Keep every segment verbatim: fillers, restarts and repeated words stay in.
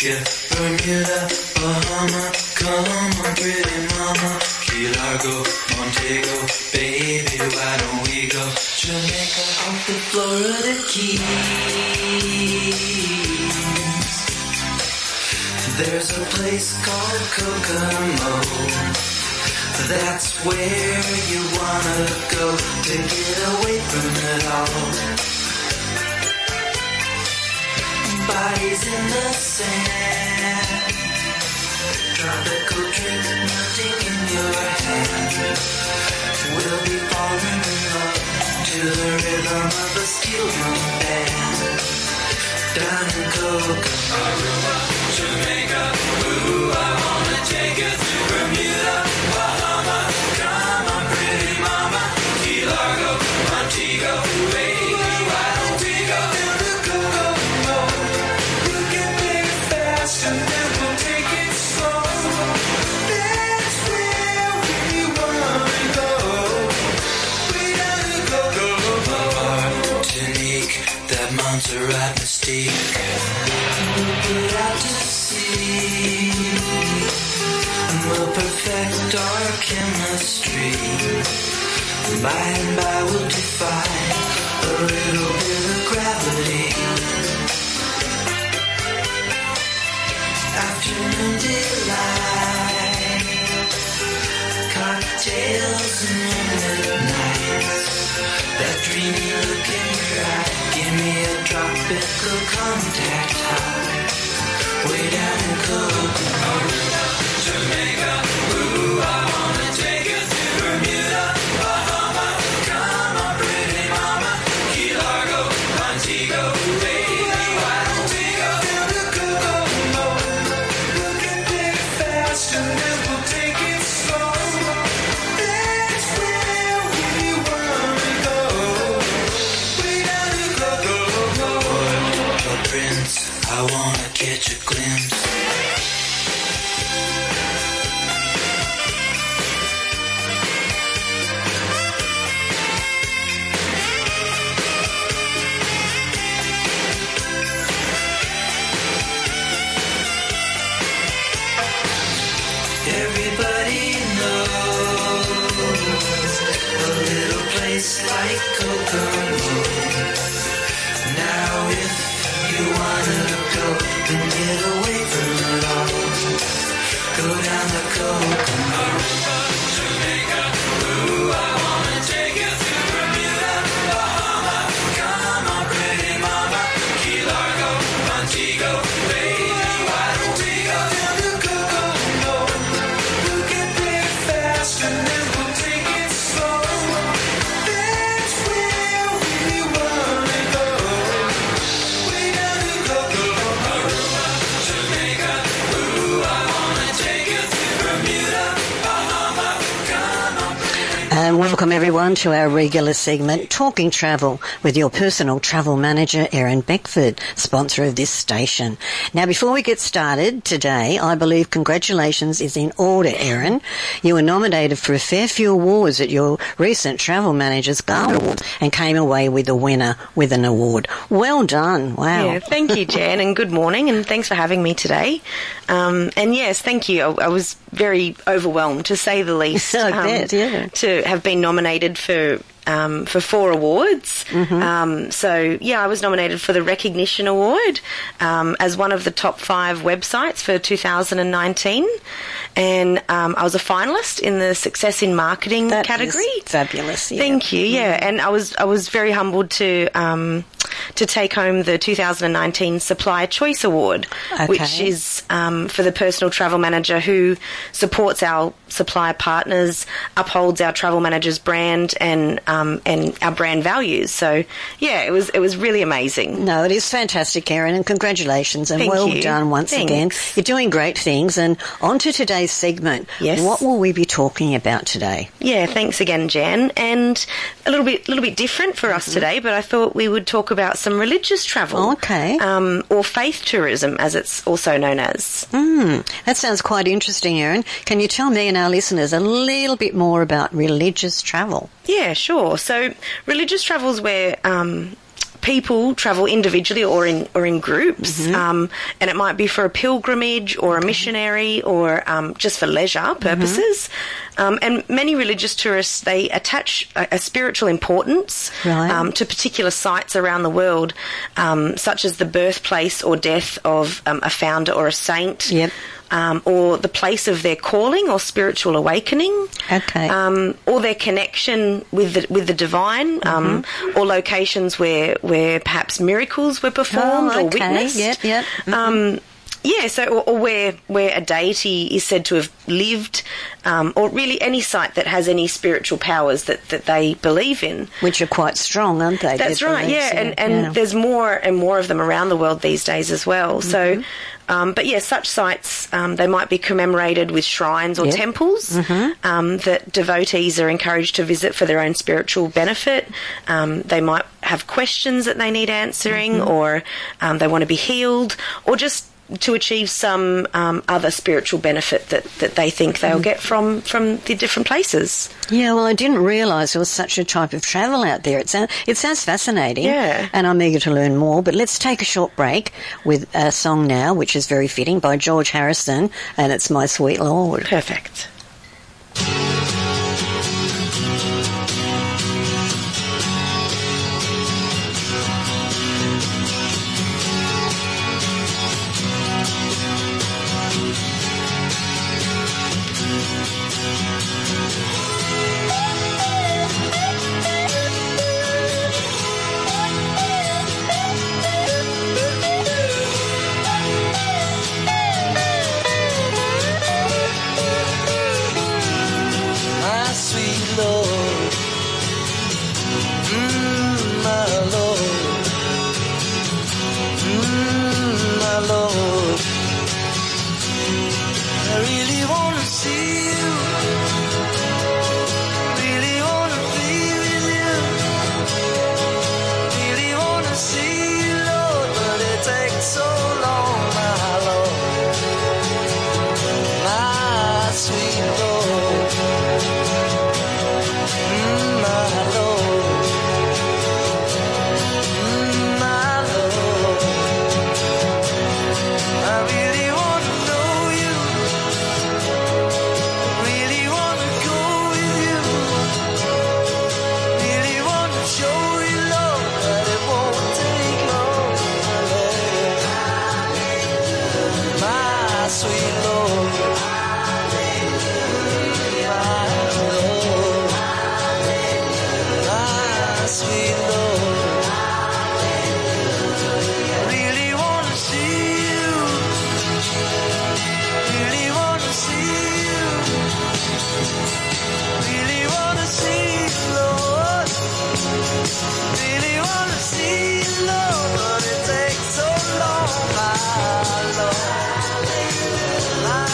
Jamaica, Bermuda, Bahama, come on pretty mama, Key Largo, Montego, baby, why don't we go? Jamaica off the Florida Keys. There's a place called Kokomo. That's where you wanna go to get away from it all. Bodies in the sand, tropical drink melting in your hand. We'll be falling in love to the rhythm of a steel drum band. Down in Kokomo, Aruba, Jamaica, ooh, I wanna take you to Bermuda, Bahama, come on pretty mama, Key Largo, Montego, baby, why don't we go down to Kokomo? We'll get there fast and then we'll take it slow. That's where we wanna go, way down to Kokomo. Martinique, that Montserrat mystique, we'll put out to sea, and we'll perfect our chemistry. By and by we'll defy a little bit of gravity. Afternoon delight, cocktails and moonlit nights. That dreamy look in your eye, give me a tropical contact high. Way down in Kokomo, Jamaica, ooh, I wanna take you to Bermuda, Bahama, come on pretty mama, Key Largo, Montego, baby, why don't we go down to Kokomo? We'll get there fast and then we'll take it slow. That's where we wanna go, way down to Kokomo. Port Prince, I wanna catch a glimpse. Everybody knows a little place like Kokomo. Now if you wanna go, then get away from it all. Go down to Kokomo, Jamaica, ooh, I wanna take you to Bermuda, Bahama, come on pretty mama, Key Largo, Montego, baby, why don't we go down to Kokomo? We'll get there fast and then we'll take it slow. That's where we wanna go, way down to Kokomo. Aruba, Jamaica, ooh, I wanna take you to Bermuda, Bahama, come on pretty. And welcome everyone to our regular segment, Talking Travel, with your personal travel manager, Erin Beckford, sponsor of this station. Now, before we get started today, I believe congratulations is in order, Erin. You were nominated for a fair few awards at your recent Travel Managers Gala Awards and came away with a winner with an award. Well done. Wow. Yeah, thank you, Jan, and good morning, and thanks for having me today. Um, and yes, thank you. I, I was very overwhelmed, to say the least, I um, bet, yeah. to have been nominated for um, for four awards. Mm-hmm. Um, so, yeah, I was nominated for the Recognition Award um, as one of the top five websites for two thousand nineteen. And um, I was a finalist in the Success in Marketing That category. is fabulous. Yeah. Thank you. Yeah, and I was I was very humbled to um, to take home the two thousand nineteen Supplier Choice Award, Okay. which is um, for the personal travel manager who supports our supplier partners, upholds our travel manager's brand and um, and our brand values. So yeah, it was it was really amazing. No, it is fantastic, Erin, and congratulations, and Thank well you. done once Thanks. again. You're doing great things, and on to today's segment. Yes. What will we be talking about today? Yeah, thanks again, Jan. And a little bit, little bit different for us today, but I thought we would talk about some religious travel. Okay. Um, or faith tourism, as it's also known as. Mm, that sounds quite interesting, Erin. Can you tell me and our listeners a little bit more about religious travel? Yeah, sure. So religious travel is where um, people travel individually or in or in groups, Mm-hmm. um, and it might be for a pilgrimage or a missionary or um, just for leisure purposes. Um, and many religious tourists, they attach a, a spiritual importance Right. um, to particular sites around the world, um, such as the birthplace or death of um, a founder or a saint. Yep. Um, or the place of their calling or spiritual awakening, Okay. um, or their connection with the with the divine, um, Mm-hmm. or locations where where perhaps miracles were performed Oh, or okay. witnessed. Yep, yep. Mhm. Um, yeah, so or, or where where a deity is said to have lived, um, or really any site that has any spiritual powers that, that they believe in. Which are quite strong, aren't they? That's their right, beliefs? yeah, and, and yeah. there's more and more of them around the world these days as well. Mm-hmm. So, um, but yeah, such sites, um, they might be commemorated with shrines or Yep. temples Mm-hmm. um, that devotees are encouraged to visit for their own spiritual benefit. Um, they might have questions that they need answering, Mm-hmm. or um, they want to be healed, or just to achieve some um, other spiritual benefit that, that they think they'll get from, from the different places. Yeah, well, I didn't realise there was such a type of travel out there. It sounds, it sounds fascinating. Yeah. And I'm eager to learn more. But let's take a short break with a song now, which is very fitting, by George Harrison, and it's My Sweet Lord. Perfect. My sweet Lord, mm, my Lord, mm, my Lord. I really want to see you, really want to be with you, really want to see you, Lord, but it takes so long, my Lord, my sweet Lord. Mm, my Lord, mm, my Lord, I really want to know you, really want to go with you, really want to show you love, but it won't take long, my sweet Lord, sweet Lord, I really want to see you, really want to see you, really want to see you, Lord, really want to see you, Lord, but it takes so long, my Lord, my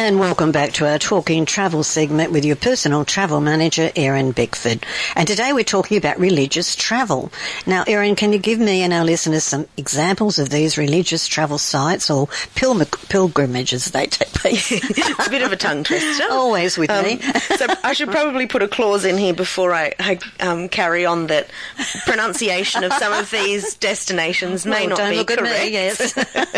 And welcome back to our Talking Travel segment with your personal travel manager, Erin Beckford. And today we're talking about religious travel. Now, Erin, can you give me and our listeners some examples of these religious travel sites or pilgr- pilgrimages they take place? It's a bit of a tongue twister. Always with um, me. So I should probably put a clause in here before I, I um, carry on that pronunciation of some of these destinations may Well, not don't be look correct. at me, yes.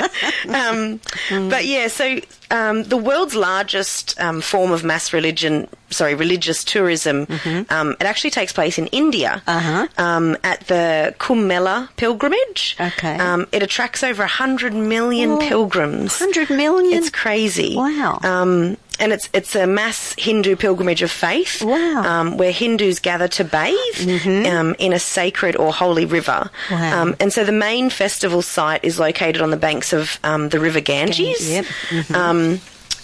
um, mm. But yeah, so um, the world's largest um, form of mass religion, sorry, religious tourism, mm-hmm. um, it actually takes place in India uh-huh. um, at the Kumbh Mela pilgrimage. Okay. Um, it attracts over one hundred million oh, pilgrims. one hundred million? It's crazy. Wow. Um, and it's it's a mass Hindu pilgrimage of faith. Wow. Um, where Hindus gather to bathe mm-hmm. um, in a sacred or holy river. Wow. Um, and so the main festival site is located on the banks of um, the River Ganges. Yep. Mm-hmm. Um,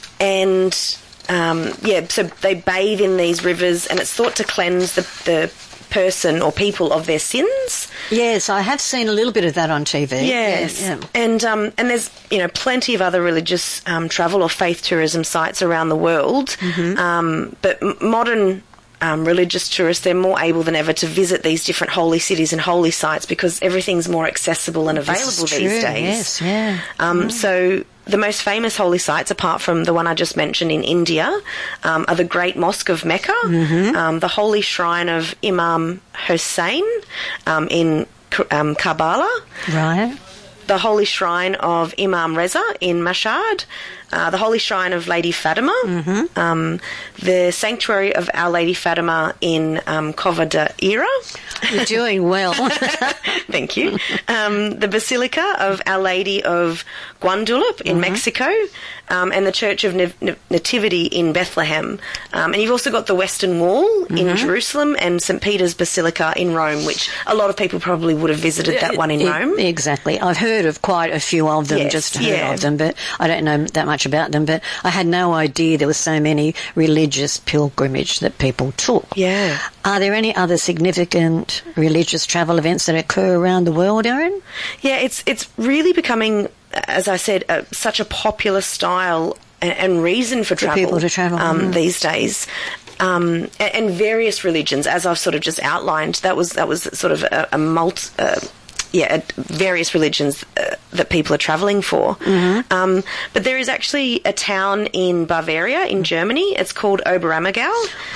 and um, yeah, so they bathe in these rivers, and it's thought to cleanse the, the person or people of their sins. Yes, I have seen a little bit of that on T V. Yes, yeah, yeah. and um, and there's you know plenty of other religious um, travel or faith tourism sites around the world, mm-hmm. um, but m- modern. Um, religious tourists, they're more able than ever to visit these different holy cities and holy sites because everything's more accessible and available true, these days. Yes, yeah. Um, mm. So the most famous holy sites, apart from the one I just mentioned in India, um, are the Great Mosque of Mecca, mm-hmm. um, the Holy Shrine of Imam Hussein um, in um, Karbala, right. the Holy Shrine of Imam Reza in Mashhad, uh, the Holy Shrine of Lady Fatima, mm-hmm. um, the Sanctuary of Our Lady Fatima in um, Covadonga. You're doing well. Thank you. Um, the Basilica of Our Lady of Guadalupe in mm-hmm. Mexico, um, and the Church of Nav- Nativity in Bethlehem. Um, and you've also got the Western Wall mm-hmm. in Jerusalem and Saint Peter's Basilica in Rome, which a lot of people probably would have visited that one in it, Rome. Exactly. I've heard of quite a few of them, yes, just heard yeah. of them, but I don't know that much about them. But I had no idea there were so many religious pilgrimage that people took. Yeah. Are there any other significant religious travel events that occur around the world, Erin? Yeah, it's it's really becoming, as I said, uh, such a popular style and, and reason for, for travel, people to travel um, mm. these days. Um, and, and various religions, as I've sort of just outlined, that was that was sort of a, a multi. Uh, Yeah, various religions uh, that people are travelling for. Mm-hmm. Um, but there is actually a town in Bavaria, in Germany. It's called Oberammergau.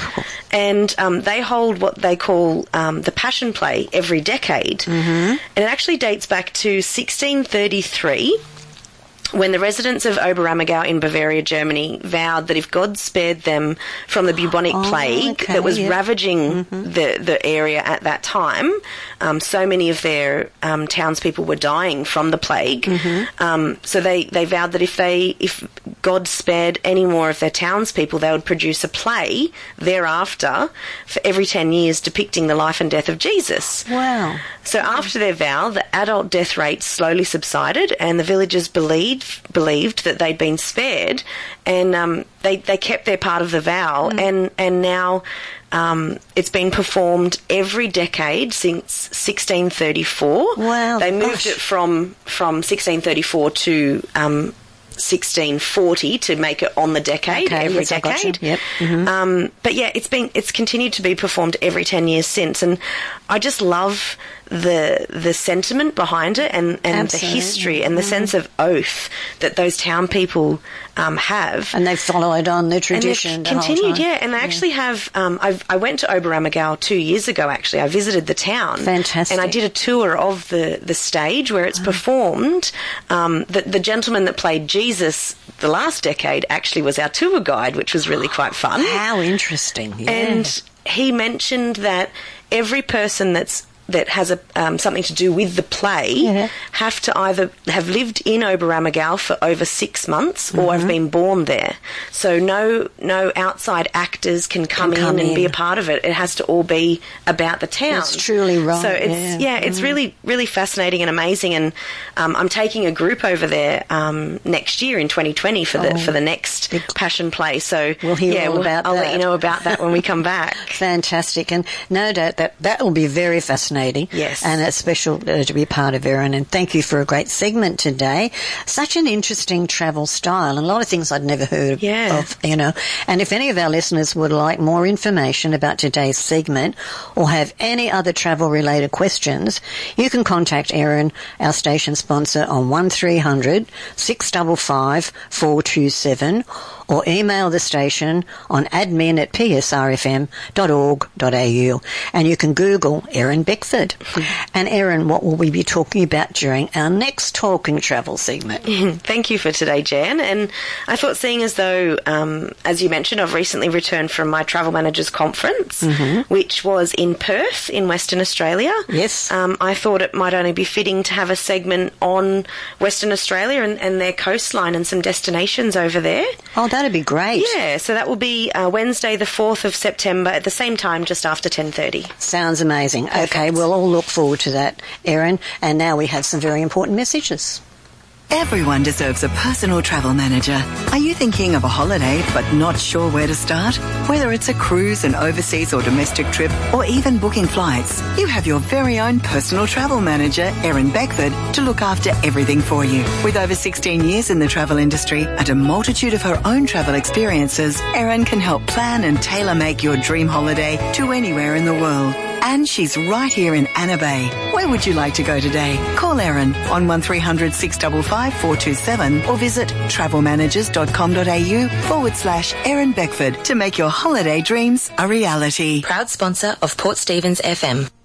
And um, they hold what they call um, the Passion Play every decade. Mm-hmm. And it actually dates back to sixteen thirty-three, when the residents of Oberammergau in Bavaria, Germany, vowed that if God spared them from the bubonic oh, plague okay, that was yeah. ravaging mm-hmm. the, the area at that time, um, so many of their um, townspeople were dying from the plague. Mm-hmm. Um, so they, they vowed that if they if God spared any more of their townspeople, they would produce a play thereafter for every ten years depicting the life and death of Jesus. Wow. So after their vow, the adult death rate slowly subsided and the villagers believed believed that they'd been spared, and um, they they kept their part of the vow, mm. and and now um, it's been performed every decade since sixteen thirty-four. Wow, they moved gosh. it from from sixteen thirty-four to um, sixteen forty to make it on the decade okay, every yes, decade. Yep. Mm-hmm. Um, but yeah, it's been it's continued to be performed every ten years since, and I just love the the sentiment behind it and, and the history and the mm-hmm. sense of oath that those town people um, have. And they've followed on the tradition. And the they've continued, whole time. yeah. And they yeah. actually have. Um, I've, I went to Oberammergau two years ago. Actually, I visited the town. Fantastic. And I did a tour of the, the stage where it's oh. performed. Um, the, the gentleman that played Jesus the last decade actually was our tour guide, which was really quite fun. How interesting! Yeah. And he mentioned that every person that's that has a, um, something to do with the play yeah. have to either have lived in Oberammergau for over six months mm-hmm. or have been born there. So no no outside actors can come, can come in and in. be a part of it. It has to all be about the town. That's truly right. So it's yeah, yeah it's mm. really really fascinating and amazing. And um, I'm taking a group over there um, next year in twenty twenty for the oh. for the next Big. Passion Play. So we'll hear yeah, all we'll, about I'll that. let you know about that when we come back. Fantastic, and no doubt that that will be very fascinating. fascinating. Yes. And it's special uh, to be part of, Erin, and thank you for a great segment today. Such an interesting travel style and a lot of things I'd never heard Yeah. of, you know. And if any of our listeners would like more information about today's segment or have any other travel-related questions, you can contact Erin, our station sponsor, on one three hundred, six five five, four two seven or email the station on admin at p s r f m dot org dot a u. And you can Google Erin Beckford. And Erin, what will we be talking about during our next Talking Travel segment? Thank you for today, Jan. And I thought, seeing as though, um, as you mentioned, I've recently returned from my Travel Managers Conference, mm-hmm. which was in Perth in Western Australia. Yes. Um, I thought it might only be fitting to have a segment on Western Australia and, and their coastline and some destinations over there. Oh, that'd be great. Yeah, so that will be uh, Wednesday the fourth of September at the same time, just after ten thirty. Sounds amazing. Perfect. Okay, we'll all look forward to that, Erin. And now we have some very important messages. Everyone deserves a personal travel manager. Are you thinking of a holiday but not sure where to start? Whether it's a cruise, an overseas or domestic trip, or even booking flights, you have your very own personal travel manager, Erin Beckford, to look after everything for you. With over sixteen years in the travel industry and a multitude of her own travel experiences, Erin can help plan and tailor-make your dream holiday to anywhere in the world. And she's right here in Anna Bay. Where would you like to go today? Call Erin on one three hundred, six five five, four two seven or visit travelmanagers.com.au forward slash Erin Beckford to make your holiday dreams a reality. Proud sponsor of Port Stephens F M.